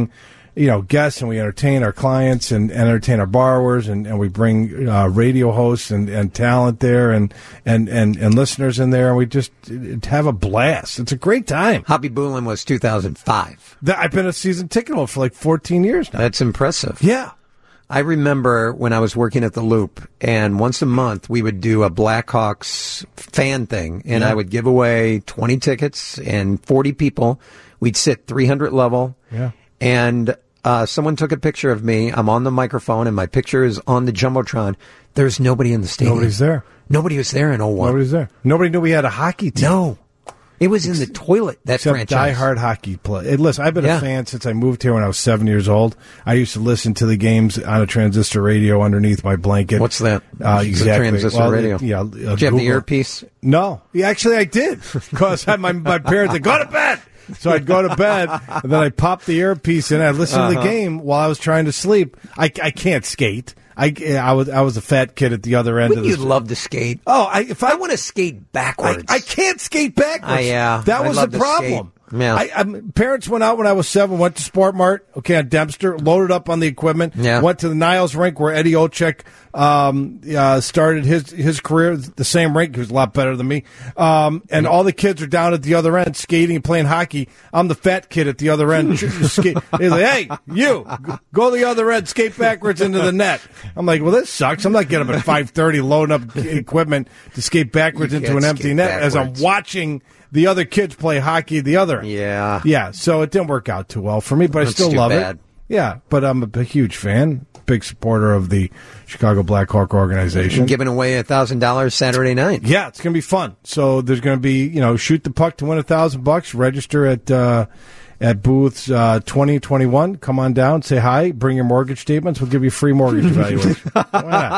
Speaker 3: you know, guests, and we entertain our clients and, and entertain our borrowers, and, and we bring uh, radio hosts and, and talent there, and, and, and, and listeners in there, and we just have a blast. It's a great time.
Speaker 2: Hobby Boolin was two thousand five.
Speaker 3: That, I've been a season ticket holder for like fourteen years now.
Speaker 2: That's impressive.
Speaker 3: Yeah.
Speaker 2: I remember when I was working at the Loop, and once a month we would do a Blackhawks fan thing, and
Speaker 3: Yeah.
Speaker 2: I would give away twenty tickets and forty people. We'd sit three hundred level.
Speaker 3: Yeah.
Speaker 2: And uh, someone took a picture of me. I'm on the microphone, and my picture is on the Jumbotron. There's nobody in the stadium.
Speaker 3: Nobody's there.
Speaker 2: Nobody was there in oh one.
Speaker 3: Nobody's there. Nobody knew we had a hockey team.
Speaker 2: No. It was in the toilet, that
Speaker 3: Except
Speaker 2: franchise.
Speaker 3: diehard hockey play. Hey, listen, I've been
Speaker 2: Yeah.
Speaker 3: a fan since I moved here when I was seven years old. I used to listen to the games on a transistor radio underneath my blanket.
Speaker 2: What's that?
Speaker 3: Uh,
Speaker 2: It's a
Speaker 3: exactly.
Speaker 2: transistor
Speaker 3: Well,
Speaker 2: radio.
Speaker 3: it- yeah. Uh,
Speaker 2: Did you have
Speaker 3: Google.
Speaker 2: the earpiece?
Speaker 3: No. Yeah, actually, I did. Because my, my parents would go to bed. So I'd go to bed, and then I'd pop the earpiece in. I'd listen to the
Speaker 2: Uh-huh.
Speaker 3: game while I was trying to sleep. I, I can't skate. I, I, was, I was a fat kid at the other end
Speaker 2: Wouldn't
Speaker 3: of
Speaker 2: you
Speaker 3: the
Speaker 2: love to skate?
Speaker 3: Oh, I, if I,
Speaker 2: I want to skate
Speaker 3: I,
Speaker 2: backwards.
Speaker 3: I can't skate backwards.
Speaker 2: I, uh,
Speaker 3: that
Speaker 2: I'd
Speaker 3: was
Speaker 2: love
Speaker 3: the
Speaker 2: to
Speaker 3: problem.
Speaker 2: skate. Yeah.
Speaker 3: I, I, parents went out when I was seven, went to Sport Mart, okay, on Dempster, loaded up on the equipment,
Speaker 2: Yeah.
Speaker 3: went to the Niles rink where Eddie Olczyk um, uh, started his his career, the same rink. He was a lot better than me. Um, and all the kids are down at the other end skating and playing hockey. I'm the fat kid at the other end. skate. He's like, hey, you, go the other end, skate backwards into the net. I'm like, well, this sucks. I'm not getting up at five thirty, loading up equipment to skate backwards
Speaker 2: You
Speaker 3: into
Speaker 2: can't
Speaker 3: an empty
Speaker 2: skate
Speaker 3: net as I'm
Speaker 2: backwards.
Speaker 3: watching the other kids play hockey at the other end.
Speaker 2: Yeah.
Speaker 3: Yeah, so it didn't work out too well for me, but I
Speaker 2: That's
Speaker 3: still
Speaker 2: too
Speaker 3: love
Speaker 2: bad.
Speaker 3: it. Yeah, but I'm a b- huge fan, big supporter of the Chicago Blackhawk organization.
Speaker 2: Giving away a thousand dollars Saturday night.
Speaker 3: Yeah, it's going to be fun. So there's going to be, you know, shoot the puck to win a thousand bucks. Register at uh, at booths uh, twenty twenty-one. Come on down, say hi, bring your mortgage statements. We'll give you a free mortgage evaluation. Why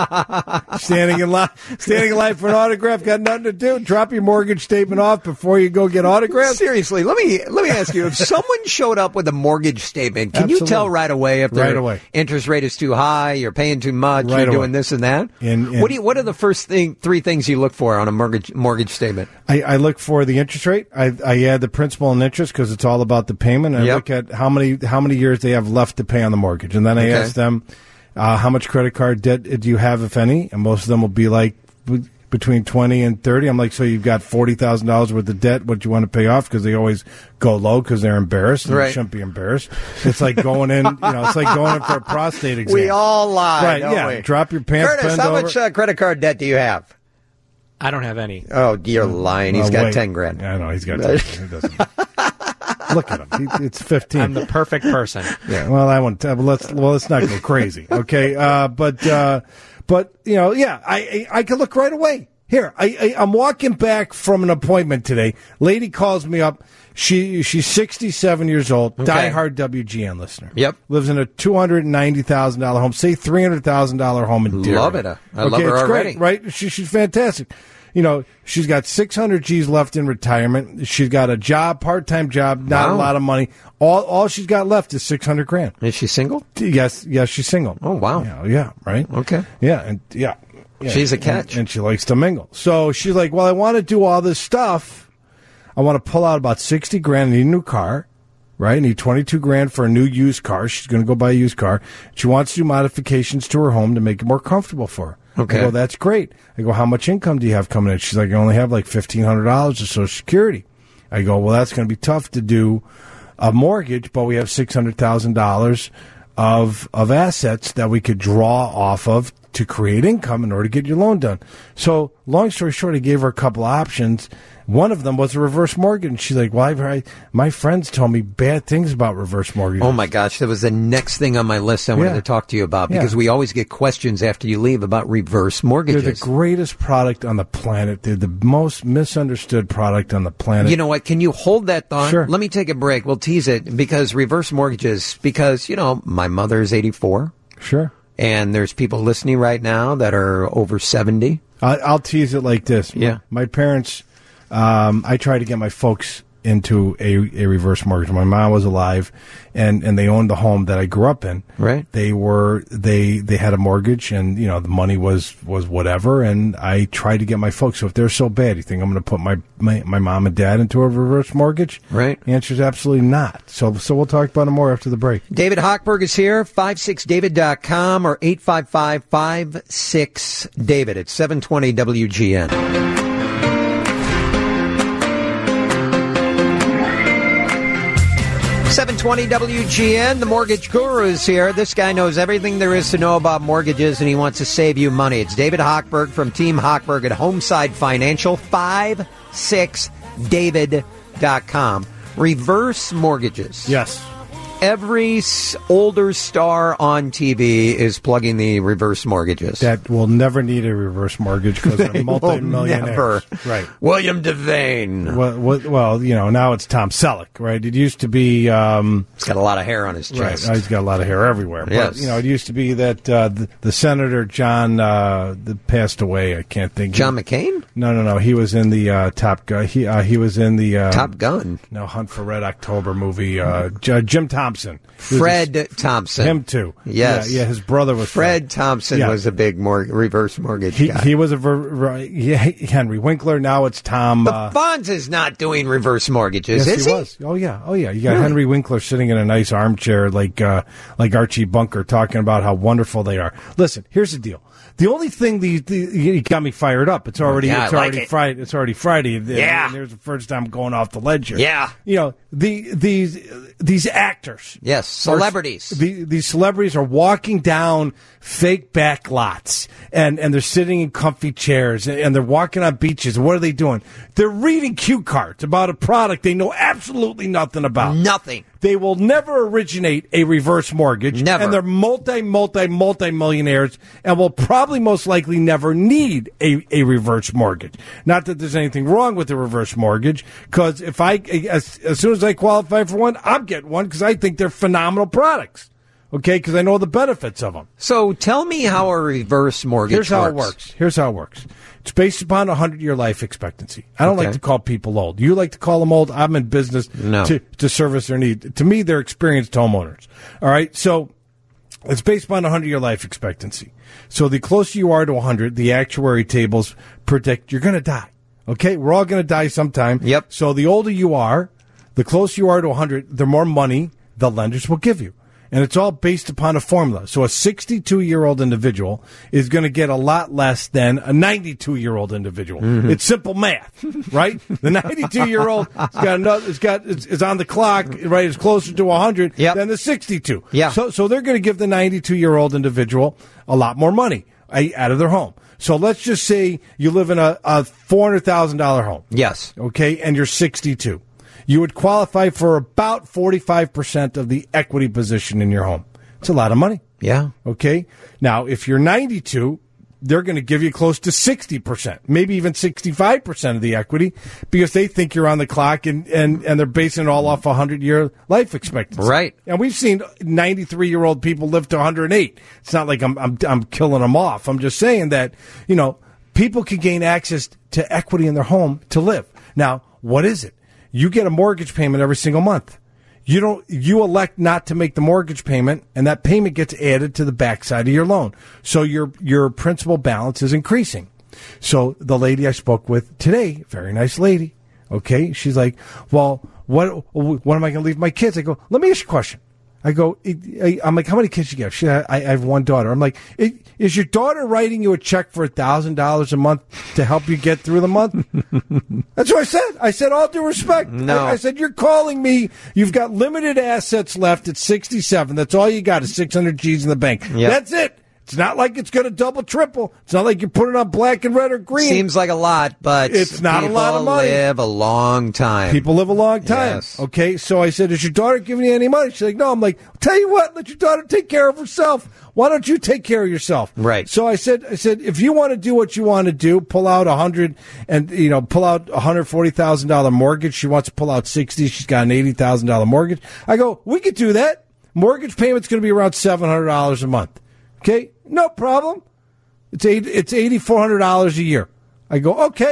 Speaker 3: not? Standing in line, standing in line for an autograph, got nothing to do. Drop your mortgage statement off before you go get autographs.
Speaker 2: Seriously, let me let me ask you: if someone showed up with a mortgage statement, can
Speaker 3: Absolutely.
Speaker 2: you tell right away if their
Speaker 3: Right away.
Speaker 2: interest rate is too high, you're paying too much,
Speaker 3: Right
Speaker 2: you're
Speaker 3: away.
Speaker 2: doing this and that?
Speaker 3: And- and-
Speaker 2: what do you, What are the first thing, three things you look for on a mortgage mortgage statement?
Speaker 3: I, I look for the interest rate. I, I add the principal and interest because it's all about the payment. I
Speaker 2: Yep.
Speaker 3: look at how many how many years they have left to pay on the mortgage, and then I
Speaker 2: Okay.
Speaker 3: ask them uh, how much credit card debt do you have, if any. And most of them will be like b- between twenty and thirty. I'm like, so you've got forty thousand dollars worth of debt. What do you want to pay off? Because they always go low because they're embarrassed. And
Speaker 2: Right.
Speaker 3: They shouldn't be embarrassed. It's like going in. You know, it's like going in for a prostate exam.
Speaker 2: We all lie,
Speaker 3: right?
Speaker 2: don't
Speaker 3: Yeah.
Speaker 2: we?
Speaker 3: Drop your pants.
Speaker 2: Curtis,
Speaker 3: bend
Speaker 2: how
Speaker 3: over.
Speaker 2: much uh, credit card debt do you have?
Speaker 4: I don't have any.
Speaker 2: Oh, you're lying. He's
Speaker 3: Oh,
Speaker 2: got
Speaker 3: wait.
Speaker 2: ten grand.
Speaker 3: I know he's got ten grand. He doesn't. Look at him. He, it's fifteen.
Speaker 4: I'm the perfect person.
Speaker 3: Yeah, well, I want to. Let's well, let's not go crazy, okay? Uh, but uh, but you know, yeah, I I, I can look right away. Here, I, I I'm walking back from an appointment today. Lady calls me up. She she's sixty-seven years old,
Speaker 2: Okay.
Speaker 3: diehard W G N listener.
Speaker 2: Yep.
Speaker 3: lives in a two hundred ninety thousand dollar home, say three hundred thousand dollar home in Dearborn.
Speaker 2: Love it. I love
Speaker 3: okay,
Speaker 2: her
Speaker 3: it's
Speaker 2: already.
Speaker 3: Great, right? She, she's fantastic. You know, she's got six hundred G's left in retirement. She's got a job, part time job, not
Speaker 2: Wow.
Speaker 3: a lot of money. All all she's got left is six hundred grand.
Speaker 2: Is she single?
Speaker 3: Yes, yes, she's single.
Speaker 2: Oh, wow.
Speaker 3: Yeah, yeah, right.
Speaker 2: Okay.
Speaker 3: Yeah, and yeah, yeah.
Speaker 2: She's a
Speaker 3: And-
Speaker 2: catch.
Speaker 3: and, she likes to mingle. So she's like, "Well, I want to do all this stuff. I want to pull out about sixty grand. I need a new car, right? I need twenty-two grand for a new used car. She's going to go buy a used car. She wants to do modifications to her home to make it more comfortable for her."
Speaker 2: Okay.
Speaker 3: I go, "That's great." I go, "How much income do you have coming in?" She's like, "I only have like fifteen hundred dollars of Social Security." I go, "Well, that's going to be tough to do a mortgage, but we have six hundred thousand dollars of of assets that we could draw off of to create income in order to get your loan done." So, long story short, I gave her a couple options. One of them was a reverse mortgage. And she's like, "Well, I've heard, my friends told me bad things about reverse mortgages."
Speaker 2: Oh my gosh, that was the next thing on my list I wanted
Speaker 3: Yeah.
Speaker 2: to talk to you about
Speaker 3: Yeah.
Speaker 2: because we always get questions after you leave about reverse
Speaker 3: They're
Speaker 2: mortgages.
Speaker 3: the greatest product on the planet. They're the most misunderstood product on the planet.
Speaker 2: You know what? Can you hold that thought?
Speaker 3: Sure.
Speaker 2: Let me take a break. We'll tease it because reverse mortgages, because, you know, my mother is eighty-four
Speaker 3: Sure.
Speaker 2: and there's people listening right now that are over seventy.
Speaker 3: I, I'll tease it like this.
Speaker 2: Yeah.
Speaker 3: My parents, um, I tried to get my folks into a, a reverse mortgage. My mom was alive, and, and they owned the home that I grew up in.
Speaker 2: Right.
Speaker 3: They were they they had a mortgage, and you know the money was was whatever. And I tried to get my folks. So if they're so bad, you think I'm going to put my, my my mom and dad into a reverse mortgage?
Speaker 2: Right.
Speaker 3: The answer is absolutely not. So so we'll talk about it more after the break.
Speaker 2: David Hochberg is here, five six david dot com or eight five five, five six, David. It's seven twenty W G N. seven twenty W G N, the Mortgage Guru is here. This guy knows everything there is to know about mortgages, and he wants to save you money. It's David Hochberg from Team Hochberg at Homeside Financial, five six david dot com. Reverse mortgages.
Speaker 3: Yes.
Speaker 2: Every s- older star on T V is plugging the reverse mortgages.
Speaker 3: That will never need a reverse mortgage because they're
Speaker 2: They will
Speaker 3: multi-millionaires.
Speaker 2: never.
Speaker 3: Right.
Speaker 2: William Devane.
Speaker 3: Well, well, well, you know, now it's Tom Selleck, right? It used to be... Um,
Speaker 2: He's got a lot of hair on his
Speaker 3: right,
Speaker 2: chest.
Speaker 3: he's got a lot of hair everywhere. But,
Speaker 2: Yes.
Speaker 3: you know, it used to be that uh, the, the Senator John uh, that passed away, I can't think...
Speaker 2: John McCain?
Speaker 3: No, no, no. He was in the uh, Top Gun. He, uh, he was in the... Uh,
Speaker 2: Top Gun.
Speaker 3: No, Hunt for Red October movie. Uh, J- Jim Thompson. He was a-
Speaker 2: Fred Thompson.
Speaker 3: Him too.
Speaker 2: Yes.
Speaker 3: Yeah, yeah, his brother was
Speaker 2: Fred Thompson
Speaker 3: Yeah.
Speaker 2: was a big mor- reverse mortgage
Speaker 3: He,
Speaker 2: guy.
Speaker 3: he was a ver- ver- yeah, Henry Winkler. Now it's Tom.
Speaker 2: But
Speaker 3: Uh,
Speaker 2: Fonz is not doing reverse mortgages,
Speaker 3: yes,
Speaker 2: is
Speaker 3: he,
Speaker 2: he?
Speaker 3: was. Oh yeah, oh yeah. You got Henry Winkler sitting in a nice armchair, like uh, like Archie Bunker, talking about how wonderful they are. Listen, here's the deal. The only thing the, the he got me fired up. It's already
Speaker 2: Yeah,
Speaker 3: it's
Speaker 2: I like
Speaker 3: already
Speaker 2: it.
Speaker 3: Friday. It's already Friday.
Speaker 2: Yeah.
Speaker 3: And there's the first time going off the ledge here.
Speaker 2: Yeah.
Speaker 3: You know the these these actors.
Speaker 2: Yes, celebrities.
Speaker 3: Are, the, these celebrities are walking down fake back lots, and, and they're sitting in comfy chairs, and, and they're walking on beaches. What are they doing? They're reading cue cards about a product they know absolutely nothing about.
Speaker 2: Nothing.
Speaker 3: They will never originate a reverse mortgage.
Speaker 2: Never.
Speaker 3: And they're multi, multi, multi millionaires and will probably most likely never need a, a reverse mortgage. Not that there's anything wrong with a reverse mortgage, because if I, as, as soon as I qualify for one, I'm getting one because I think they're phenomenal products. Okay, because I know the benefits of them.
Speaker 2: So tell me how a reverse mortgage
Speaker 3: Here's how
Speaker 2: works.
Speaker 3: it works. Here's how it works. It's based upon a hundred-year life expectancy. I don't
Speaker 2: Okay.
Speaker 3: like to call people old. You like to call them old. I'm in business
Speaker 2: No.
Speaker 3: to, to service their need. To me, they're experienced homeowners. All right, so it's based upon a hundred-year life expectancy. So the closer you are to one hundred, the actuary tables predict you're going to die. Okay, we're all going to die sometime.
Speaker 2: Yep.
Speaker 3: So the older you are, the closer you are to one hundred, the more money the lenders will give you. And it's all based upon a formula. So a sixty-two-year-old individual is going to get a lot less than a ninety-two-year-old individual.
Speaker 2: Mm-hmm.
Speaker 3: It's simple math, right? The ninety-two-year-old has got another, has got is, is on the clock, right? Is closer to one hundred
Speaker 2: Yep.
Speaker 3: than the sixty-two.
Speaker 2: Yeah.
Speaker 3: So so they're going to give the ninety-two-year-old individual a lot more money uh, out of their home. So let's just say you live in a, a four hundred thousand dollars home.
Speaker 2: Yes.
Speaker 3: Okay, and you're sixty-two. You would qualify for about forty-five percent of the equity position in your home. It's a lot of money.
Speaker 2: Yeah.
Speaker 3: Okay. Now, if you're ninety-two, they're going to give you close to sixty percent, maybe even sixty-five percent of the equity because they think you're on the clock and, and, and they're basing it all off a hundred-year life expectancy.
Speaker 2: Right.
Speaker 3: And we've seen ninety-three-year-old people live to one hundred eight. It's not like I'm, I'm, I'm killing them off. I'm just saying that, you know, people can gain access to equity in their home to live. Now, what is it? You get a mortgage payment every single month. You don't. You elect not to make the mortgage payment, and that payment gets added to the backside of your loan. So your your principal balance is increasing. So the lady I spoke with today, very nice lady. Okay, she's like, "Well, what what am I going to leave my kids?" I go, "Let me ask you a question." I go, I'm like, how many kids you got? She, I, I have one daughter. I'm like, is your daughter writing you a check for a thousand dollars a month to help you get through the month? That's what I said. I said, all due respect.
Speaker 2: No.
Speaker 3: I, I said, you're calling me. You've got limited assets left at sixty-seven. That's all you got is six hundred G's in the bank.
Speaker 2: Yep.
Speaker 3: That's it. It's not like it's going to double, triple. It's not like you put it on black and red or green.
Speaker 2: Seems like a lot, but
Speaker 3: It's not a lot of
Speaker 2: people
Speaker 3: money.
Speaker 2: live a long time.
Speaker 3: People live a long time.
Speaker 2: Yes.
Speaker 3: Okay, so I said, is your daughter giving you any money? She's like, no. I'm like, tell you what, let your daughter take care of herself. Why don't you take care of yourself?
Speaker 2: Right.
Speaker 3: So I said, I said, if you want to do what you want to do, pull out a hundred and you know, pull out a hundred forty thousand dollar mortgage. She wants to pull out sixty. She's got an eighty thousand dollar mortgage. I go, we could do that. Mortgage payment's going to be around seven hundred dollars a month. Okay, no problem. It's eight. It's eighty four hundred dollars a year. I go, okay.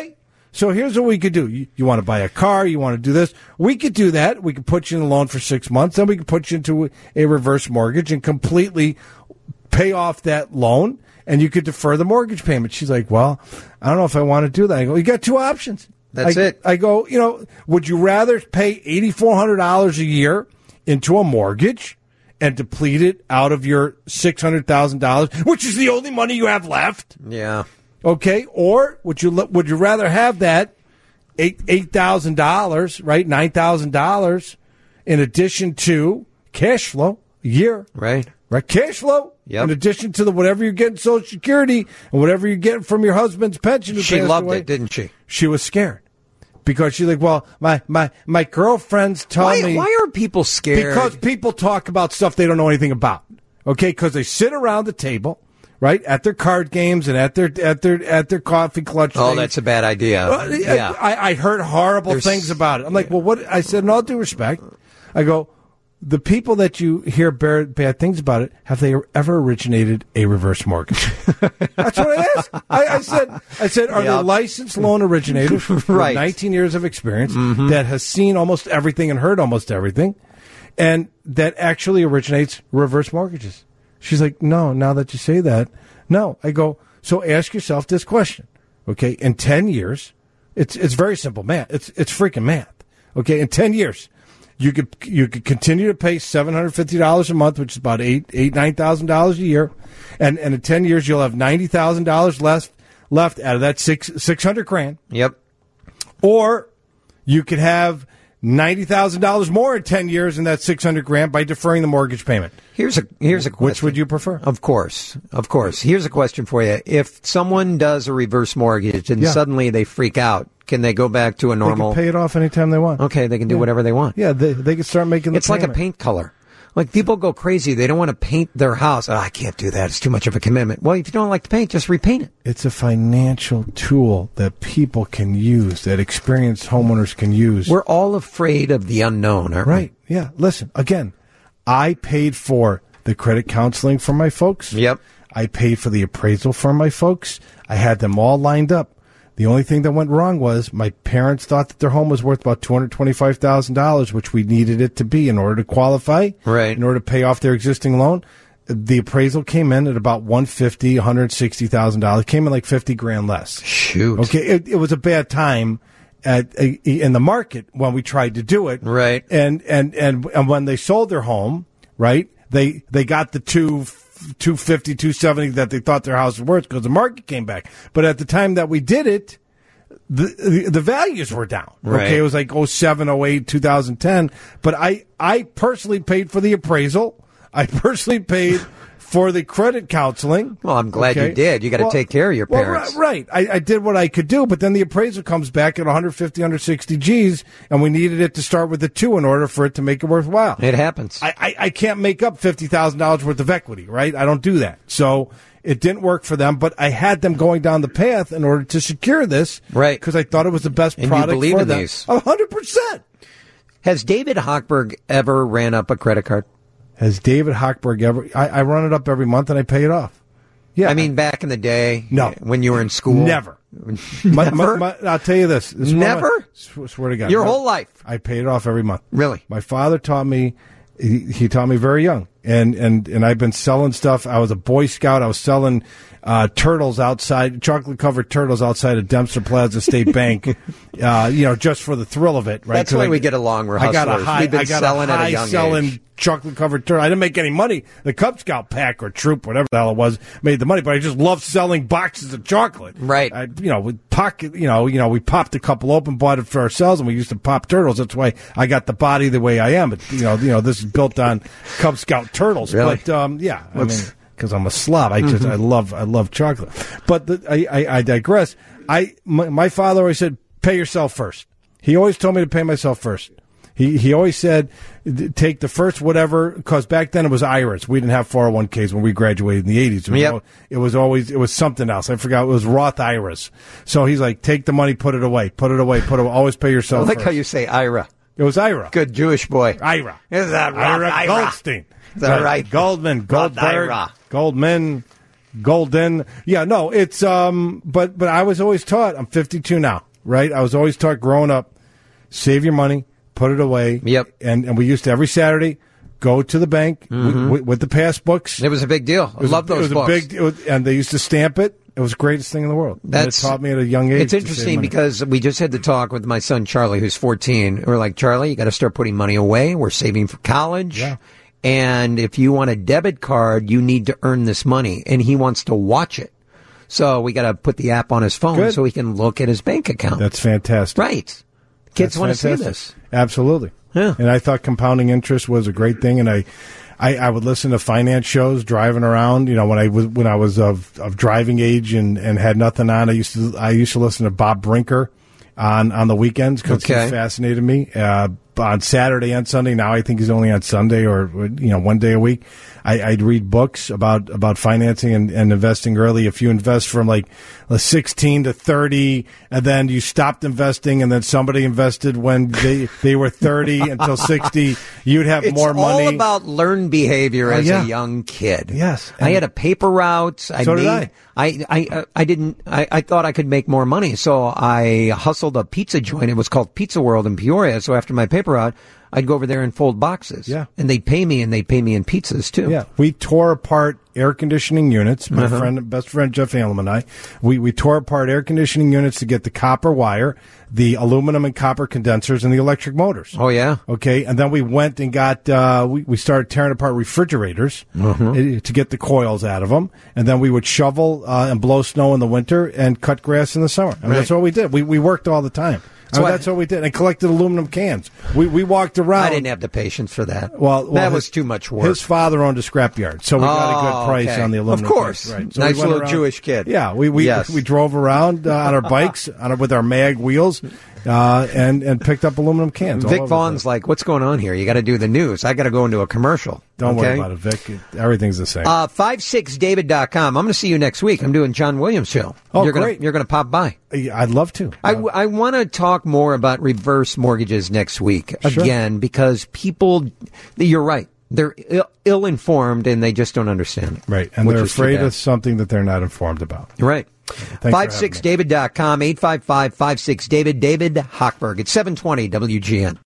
Speaker 3: So here's what we could do. You, you want to buy a car, you want to do this. We could do that. We could put you in a loan for six months. Then we could put you into a, a reverse mortgage and completely pay off that loan, and you could defer the mortgage payment. She's like, well, I don't know if I want to do that. I go, you got two options.
Speaker 2: That's
Speaker 3: I,
Speaker 2: it.
Speaker 3: I go, you know, would you rather pay eight thousand four hundred dollars a year into a mortgage and deplete it out of your six hundred thousand dollars, which is the only money you have left?
Speaker 2: Yeah.
Speaker 3: Okay, or would you would you rather have that eight eight thousand dollars, right, nine thousand dollars, in addition to cash flow a year,
Speaker 2: Right.
Speaker 3: right? Cash flow,
Speaker 2: Yep.
Speaker 3: in addition to the whatever you're getting Social Security and whatever you're getting from your husband's pension. who
Speaker 2: She
Speaker 3: passed
Speaker 2: loved
Speaker 3: away.
Speaker 2: it, didn't she?
Speaker 3: She was scared because she's like, well, my my my girlfriends tell
Speaker 2: Why,
Speaker 3: me
Speaker 2: why are people scared?
Speaker 3: because people talk about stuff they don't know anything about. Okay, because they sit around the table, right, at their card games and at their at their at their coffee clutch.
Speaker 2: oh,
Speaker 3: things.
Speaker 2: that's a bad idea.
Speaker 3: Uh,
Speaker 2: yeah.
Speaker 3: I, I heard horrible
Speaker 2: There's-
Speaker 3: things about it. I'm like, well, what? I said, in all due respect, I go, the people that you hear bad, bad things about it, have they ever originated a reverse mortgage? That's what I asked. I, I said, I said, are they
Speaker 2: Yep.
Speaker 3: licensed loan originators with
Speaker 2: Right.
Speaker 3: nineteen years of experience that has seen almost everything and heard almost everything, and that actually originates reverse mortgages? She's like, no, now that you say that, no. I go, so ask yourself this question, okay? In ten years, it's it's very simple math. It's it's freaking math, okay? In ten years, you could you could continue to pay seven hundred fifty dollars a month, which is about eight eight nine thousand dollars a year, and and in ten years you'll have ninety thousand dollars left left out of that six six hundred grand,
Speaker 2: Yep.
Speaker 3: or you could have ninety thousand dollars more in ten years in that six hundred grand by deferring the mortgage payment.
Speaker 2: Here's a here's a question.
Speaker 3: Which would you prefer?
Speaker 2: Of course, of course. Here's a question for you: if someone does a reverse mortgage and
Speaker 3: Yeah.
Speaker 2: suddenly they freak out, can they go back to a
Speaker 3: They
Speaker 2: normal?
Speaker 3: can pay it off anytime they want.
Speaker 2: Okay, they can do
Speaker 3: Yeah.
Speaker 2: whatever they want.
Speaker 3: Yeah, they they can start making the
Speaker 2: It's like a
Speaker 3: payment.
Speaker 2: paint color. Like people go crazy; they don't want to paint their house. Oh, I can't do that; it's too much of a commitment. Well, if you don't like to paint, just repaint it.
Speaker 3: It's a financial tool that people can use, that experienced homeowners can use.
Speaker 2: We're all afraid of the unknown, aren't
Speaker 3: Right. Yeah. Listen, again, I paid for the credit counseling for my folks.
Speaker 2: we? Yep.
Speaker 3: I paid for the appraisal for my folks. I had them all lined up. The only thing that went wrong was my parents thought that their home was worth about two hundred twenty-five thousand dollars, which we needed it to be in order to qualify,
Speaker 2: Right.
Speaker 3: in order to pay off their existing loan. The appraisal came in at about one hundred fifty thousand dollars, one hundred sixty thousand dollars. It came in like fifty grand less.
Speaker 2: Shoot.
Speaker 3: Okay, it, it was a bad time at uh, in the market when we tried to do it.
Speaker 2: Right.
Speaker 3: And and and and when they sold their home, right? They they got the two. two fifty, two seventy that they thought their house was worth because the market came back. But at the time that we did it, the the, the values were down.
Speaker 2: Right.
Speaker 3: Okay, it was like oh seven, oh eight, two thousand ten. But I, I personally paid for the appraisal. I personally paid for the credit counseling.
Speaker 2: Well, I'm glad you
Speaker 3: Okay.
Speaker 2: did. You got to
Speaker 3: Well-
Speaker 2: take care of your
Speaker 3: well,
Speaker 2: parents.
Speaker 3: right, right. I, I did what I could do, but then the appraisal comes back at one hundred fifty, one hundred sixty G's, and we needed it to start with a two in order for it to make it worthwhile.
Speaker 2: It happens.
Speaker 3: I, I, I can't make up fifty thousand dollars worth of equity, right? I don't do that. So it didn't work for them, but I had them going down the path in order to secure this.
Speaker 2: Right.
Speaker 3: Because I thought it was the best
Speaker 2: And you
Speaker 3: product
Speaker 2: believe
Speaker 3: for
Speaker 2: in
Speaker 3: them.
Speaker 2: these.
Speaker 3: one hundred percent.
Speaker 2: Has David Hochberg ever ran up a credit card?
Speaker 3: Has David Hochberg ever? I, I run it up every month and I pay it off. Yeah.
Speaker 2: I mean, back in the day,
Speaker 3: No.
Speaker 2: when you were in school,
Speaker 3: Never. My-
Speaker 2: Never?
Speaker 3: my- my- I'll tell you this. this is one of my-
Speaker 2: Never?
Speaker 3: sw- swear to God.
Speaker 2: Your
Speaker 3: No.
Speaker 2: whole life?
Speaker 3: I paid it off every month.
Speaker 2: Really?
Speaker 3: My father taught me. He, he taught me very young, and, and and I've been selling stuff. I was a Boy Scout. I was selling uh, turtles outside, chocolate covered turtles outside of Dempster Plaza State Bank. Uh, you know, just for the thrill of it, right?
Speaker 2: That's
Speaker 3: 'Cause
Speaker 2: why
Speaker 3: I-
Speaker 2: we get along. We're
Speaker 3: I got a
Speaker 2: hustlers.
Speaker 3: high.
Speaker 2: We've been
Speaker 3: I got
Speaker 2: selling
Speaker 3: a
Speaker 2: at a
Speaker 3: high
Speaker 2: young
Speaker 3: selling
Speaker 2: age.
Speaker 3: chocolate covered turtle. I didn't make any money. The Cub Scout pack or troop, whatever the hell it was, made the money. But I just loved selling boxes of chocolate.
Speaker 2: Right.
Speaker 3: I, you know, we pocket. You know, you know, we popped a couple open, bought it for ourselves, and we used to pop turtles. That's why I got the body the way I am. But you know, you know, this is built on Cub Scout turtles.
Speaker 2: Really?
Speaker 3: But um, yeah, I mean, because I'm a slob. I just I love I love chocolate. But the, I, I I digress. I my, my father always said, pay yourself first. He always told me to pay myself first. He he always said, take the first whatever, because back then it was I R As. We didn't have four oh one Ks when we graduated in the eighties. It was,
Speaker 2: Yep.
Speaker 3: al- it was always, it was something else. I forgot. It was Roth I R As. So he's like, take the money, put it away, put it away, put it away. Always pay
Speaker 2: I
Speaker 3: yourself
Speaker 2: like
Speaker 3: first.
Speaker 2: how you say Ira.
Speaker 3: It was I R A.
Speaker 2: Good Jewish boy.
Speaker 3: I R A.
Speaker 2: Is that right?
Speaker 3: Ira
Speaker 2: Ira.
Speaker 3: Goldstein.
Speaker 2: Is that right?
Speaker 3: Goldman,
Speaker 2: Roth
Speaker 3: Goldberg,
Speaker 2: Ira.
Speaker 3: Goldman, Golden. Yeah, no, it's, um, but, but I was always taught, I'm fifty-two now. right? I was always taught growing up, save your money, put it away.
Speaker 2: Yep.
Speaker 3: And and we used to every Saturday go to the bank
Speaker 2: Mm-hmm.
Speaker 3: with, with the passbooks.
Speaker 2: It was a big deal. I
Speaker 3: It was
Speaker 2: love
Speaker 3: a,
Speaker 2: those
Speaker 3: it was
Speaker 2: books.
Speaker 3: A big, it was, and they used to stamp it. It was the greatest thing in the world.
Speaker 2: That's
Speaker 3: and it taught me at a young age.
Speaker 2: It's
Speaker 3: to save
Speaker 2: interesting
Speaker 3: money.
Speaker 2: because we just had the talk with my son Charlie, who's fourteen. We're like, Charlie, you got to start putting money away. We're saving for college.
Speaker 3: Yeah.
Speaker 2: And if you want a debit card, you need to earn this money. And he wants to watch it. So we got to put the app on his phone
Speaker 3: Good.
Speaker 2: so he can look at his bank account.
Speaker 3: That's fantastic.
Speaker 2: right. Kids
Speaker 3: That's
Speaker 2: want to see
Speaker 3: fantastic.
Speaker 2: this.
Speaker 3: Absolutely.
Speaker 2: Yeah.
Speaker 3: And I thought compounding interest was a great thing, and I, I, I would listen to finance shows driving around. You know, when I was when I was of, of driving age and, and had nothing on, I used to I used to listen to Bob Brinker on on the weekends because
Speaker 2: Okay.
Speaker 3: he fascinated me. Uh, on Saturday and Sunday. Now I think he's only on Sunday or you know one day a week. I, I'd read books about about financing and, and investing early. If you invest from like sixteen to thirty, and then you stopped investing, and then somebody invested when they they were thirty until sixty, you'd have
Speaker 2: It's
Speaker 3: more money.
Speaker 2: all about learned behavior
Speaker 3: Oh,
Speaker 2: as
Speaker 3: yeah.
Speaker 2: a young kid.
Speaker 3: Yes.
Speaker 2: I had a paper route. I
Speaker 3: So did
Speaker 2: made, I. I, I, I didn't, I, I thought I could make more money. So I hustled a pizza joint. It was called Pizza World in Peoria. So after my paper route, I'd go over there and fold boxes.
Speaker 3: Yeah.
Speaker 2: And they'd pay me and they'd pay me in pizzas too.
Speaker 3: Yeah, we tore apart air conditioning units. My
Speaker 2: Uh-huh.
Speaker 3: friend, best friend Jeff Allen and I, we, we tore apart air conditioning units to get the copper wire, the aluminum and copper condensers, and the electric motors.
Speaker 2: Oh yeah.
Speaker 3: Okay, and then we went and got uh, we we started tearing apart refrigerators
Speaker 2: Uh-huh.
Speaker 3: eh, to get the coils out of them, and then we would shovel uh, and blow snow in the winter and cut grass in the summer. I mean, that's
Speaker 2: Right.
Speaker 3: what we did. We we worked all the time. I mean,
Speaker 2: why-
Speaker 3: that's what we did, and collected aluminum cans. We we walked around.
Speaker 2: I didn't have the patience for that.
Speaker 3: Well, well,
Speaker 2: that
Speaker 3: his-
Speaker 2: was too much work.
Speaker 3: His father owned a scrapyard, so we got a
Speaker 2: Oh,
Speaker 3: good price
Speaker 2: okay.
Speaker 3: on the aluminum.
Speaker 2: Of course.
Speaker 3: cans, right?
Speaker 2: Nice
Speaker 3: we went
Speaker 2: little
Speaker 3: around-
Speaker 2: Jewish kid.
Speaker 3: Yeah, we we
Speaker 2: Yes.
Speaker 3: we drove around uh, on our bikes on our, with our mag wheels, uh, and and picked up aluminum cans. all
Speaker 2: Vic
Speaker 3: over the
Speaker 2: Vaughn's
Speaker 3: place.
Speaker 2: like, what's going on here? You got to do the news. I got to go into a commercial.
Speaker 3: Don't
Speaker 2: okay?
Speaker 3: worry about it, Vic. Everything's the same.
Speaker 2: Uh, five six david dot com. I'm going to see you next week. I'm doing John Williams' show.
Speaker 3: Oh,
Speaker 2: you're gonna,
Speaker 3: great.
Speaker 2: You're going to pop by.
Speaker 3: I'd love to.
Speaker 2: I,
Speaker 3: Uh,
Speaker 2: I want to talk more about reverse mortgages next week
Speaker 3: Sure.
Speaker 2: again because people, you're right. They're Ill, ill-informed and they just don't understand it.
Speaker 3: right, and
Speaker 2: which
Speaker 3: they're
Speaker 2: is too
Speaker 3: afraid
Speaker 2: bad.
Speaker 3: of something that they're not informed about.
Speaker 2: You're right.
Speaker 3: for
Speaker 2: five six david dot com, eight five five, five six David, David Hochberg. It's seven twenty W G N.